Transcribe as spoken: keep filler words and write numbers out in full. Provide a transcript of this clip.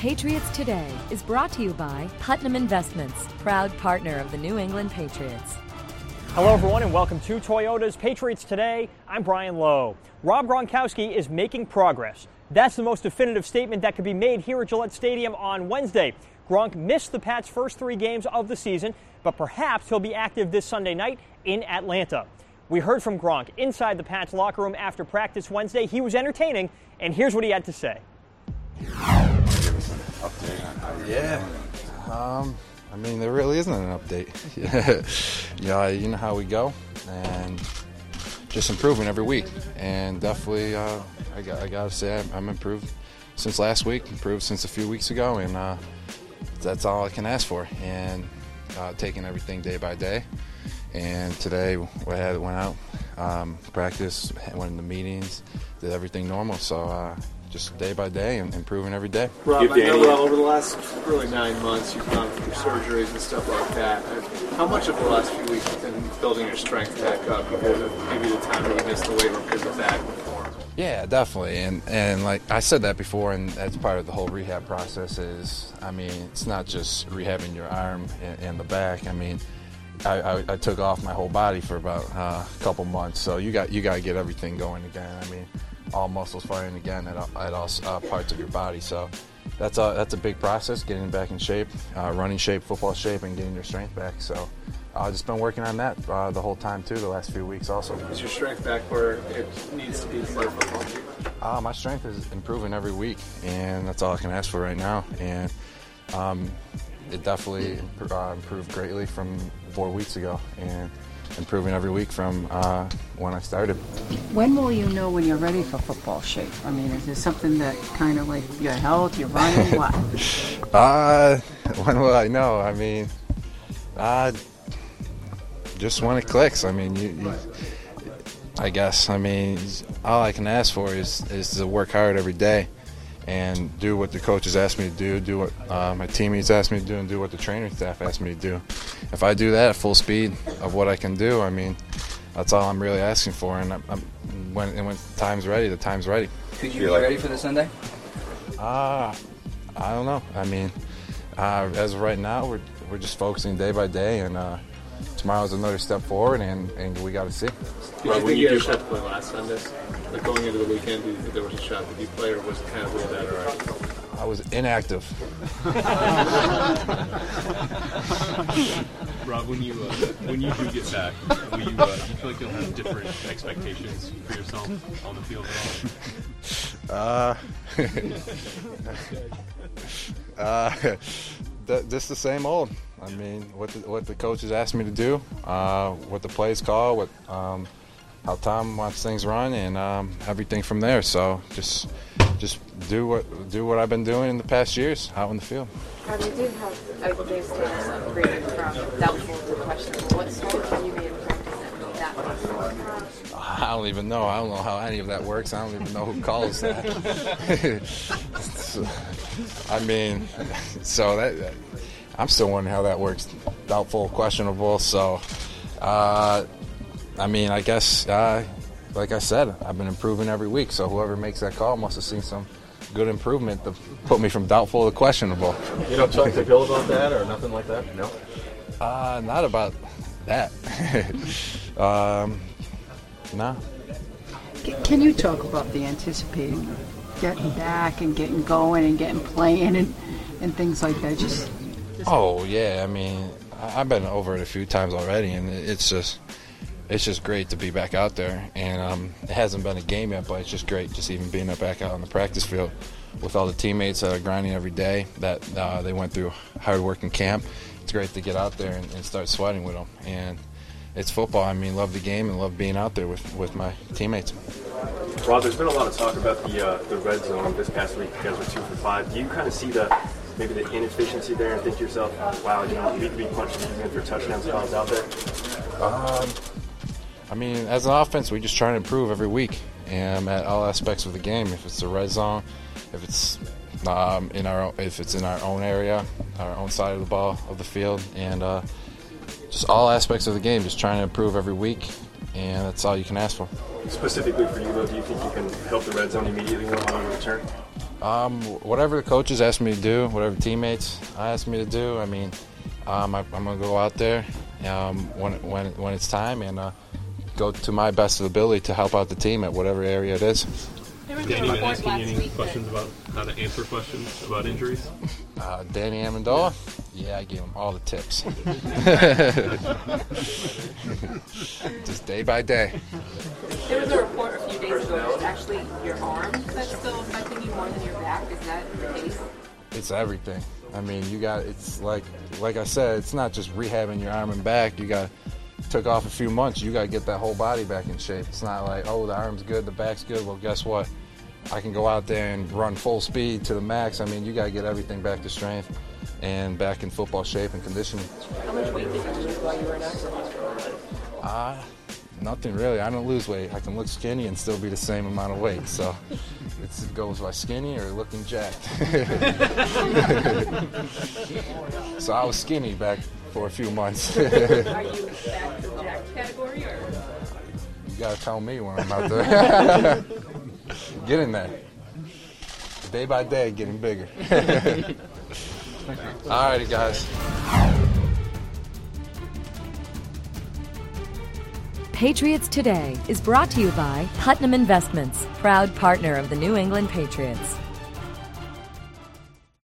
Patriots Today is brought to you by Putnam Investments, proud partner of the New England Patriots. Hello, everyone, and welcome to Toyota's Patriots Today. I'm Brian Lowe. Rob Gronkowski is making progress. That's the most definitive statement that could be made here at Gillette Stadium on Wednesday. Gronk missed the Pats' first three games of the season, but perhaps he'll be active this Sunday night in Atlanta. We heard from Gronk inside the Pats locker room after practice Wednesday. He was entertaining, and here's what he had to say. Yeah. Um, I mean, there really isn't an update. Yeah, you know how we go, and just improving every week. And definitely, uh, I got I gotta say, I'm, I'm improved since last week, improved since a few weeks ago, and uh, that's all I can ask for. And uh, taking everything day by day. And today, we had went out, um, practice, went in the meetings, did everything normal. So. Uh, Just day by day and improving every day. Rob, I know uh, over the last really nine months you've gone through surgeries and stuff like that. How much of the last few weeks have been building your strength back up because of maybe the time that you missed the weight room because of bad form? Yeah, definitely. And and like I said that before, and that's part of the whole rehab process is, I mean, it's not just rehabbing your arm and, and the back. I mean, I, I, I took off my whole body for about uh, a couple months, so you got you got to get everything going again. I mean, all muscles firing again at, at all uh, parts of your body. So that's a, that's a big process, getting back in shape, uh, running shape, football shape, and getting your strength back. So I've uh, just been working on that uh, the whole time, too, the last few weeks also. Is your strength back where it needs to be to play football? Uh, my strength is improving every week, and that's all I can ask for right now. And um, it definitely imp- uh, improved greatly from four weeks ago. And improving every week from uh, when I started. When will you know when you're ready for football shape? I mean, is there something that kind of like your health, your running, what? Uh, when will I know? I mean, uh, just when it clicks. I mean, you, you, I guess. I mean, all I can ask for is, is to work hard every day and do what the coaches ask me to do, do what uh, my teammates ask me to do, and do what the training staff ask me to do. If I do that at full speed of what I can do, I mean, that's all I'm really asking for. And I'm, I'm, when, and when the time's ready, the time's ready. Think you're ready for the Sunday? Uh, I don't know. I mean, uh, as of right now, we're we're just focusing day by day, and uh, tomorrow's another step forward, and, and we got to see. Did you think you had a shot to play last Sunday? Like going into the weekend, did you think there was a shot? Did you play, or was it kind of ruled out all right? I was inactive. Rob, when you uh, when you do get back, will you, uh, you feel like you'll have different expectations for yourself on the field at all? Uh, uh, th- just the same old. I mean, what the, what the coaches asked me to do, uh, what the plays call, what um, how Tom wants things run, and um, everything from there. So just just do what do what I've been doing in the past years out in the field. Rob, you did have a game status upgraded from doubtful to questionable. What strength have you made in practice that made that possible? I don't even know. I don't know how any of that works. I don't even know who calls that. I mean, so that I'm still wondering how that works. Doubtful, questionable. So, uh, I mean, I guess, uh, like I said, I've been improving every week. So whoever makes that call must have seen some good improvement to put me from doubtful to questionable. You don't talk to Bill about that or nothing like that? No. Uh, not about that. um, no. Can you talk about the anticipating of getting back and getting going and getting playing and, and things like that? Just, just Oh, yeah. I mean, I've been over it a few times already, and it's just it's just great to be back out there. And um, it hasn't been a game yet, but it's just great just even being back out on the practice field with all the teammates that are grinding every day, that uh, they went through hard work in camp. It's great to get out there and, and start sweating with them. And it's football. I mean, love the game and love being out there with, with my teammates. Rob, there's been a lot of talk about the uh, the red zone this past week. You guys were two for five. Do you kind of see the maybe the inefficiency there and think to yourself, wow, you know, we could be punching these in for touchdowns calls out there? Um, I mean, as an offense, we just try to improve every week and at all aspects of the game. If it's the red zone, if it's um, in our if it's in our own area, our own side of the ball of the field, and uh, just all aspects of the game, just trying to improve every week, and that's all you can ask for. Specifically for you, though, do you think you can help the red zone immediately when you return? Um, whatever the coaches ask me to do, whatever teammates ask me to do, I mean, um, I, I'm going to go out there um, when, when, when it's time and uh, go to my best ability to help out the team at whatever area it is. There was Danny been asking you any questions about how to answer questions about injuries? Uh, Danny Amendola? Yeah, I gave him all the tips. Just day by day. There was a report a few days ago that it's actually your arm that's still affecting you more than your back. Is that the case? It's everything. I mean, you got, it's like, like I said, it's not just rehabbing your arm and back. You got, took off a few months, you got to get that whole body back in shape. It's not like, oh, the arm's good, the back's good. Well, guess what? I can go out there and run full speed to the max. I mean, you got to get everything back to strength and back in football shape and conditioning. How much weight did you lose while you were in accident? Uh, nothing really. I don't lose weight. I can look skinny and still be the same amount of weight. So it's, it goes by skinny or looking jacked. So I was skinny back for a few months. Are you back to the jacked category? Or? You got to tell me when I'm out there. Getting there. Day by day, getting bigger. All righty, guys. Patriots Today is brought to you by Putnam Investments, proud partner of the New England Patriots.